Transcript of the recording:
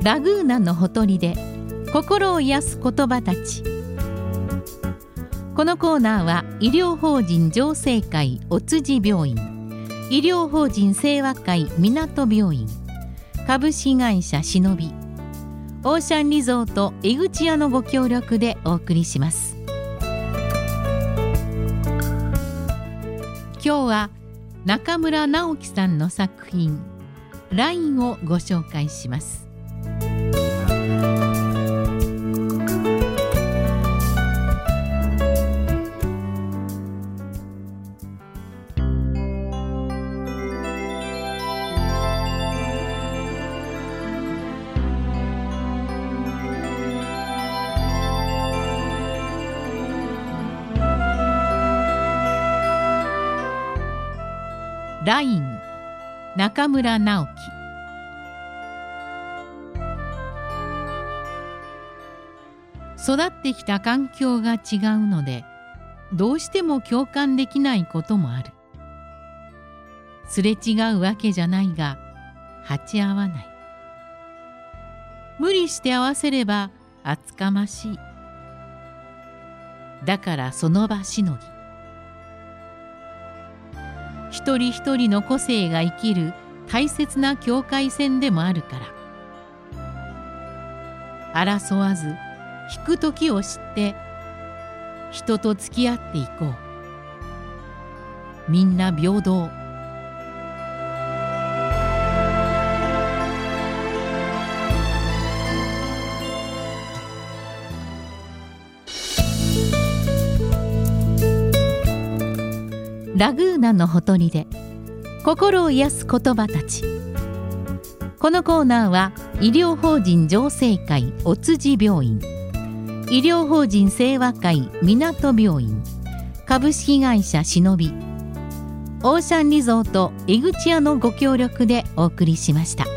ラグーナのほとりで心を癒す言葉たち。このコーナーは医療法人浄世会お辻病院、医療法人清和会港病院、株式会社しのび、オーシャンリゾート江口屋のご協力でお送りします。今日は中村直樹さんの作品ラインをご紹介します。ライン、中村直樹。育ってきた環境が違うので、どうしても共感できないこともある。すれ違うわけじゃないが、鉢合わない。無理して合わせれば厚かましい。だからその場しのぎ。一人一人の個性が生きる大切な境界線でもあるから、争わず引く時を知って人と付き合っていこう。みんな平等。ラグーナのほとりで心を癒す言葉たち。このコーナーは医療法人浄世会お辻病院、医療法人清和会港病院、株式会社しのび、オーシャンリゾート江口屋のご協力でお送りしました。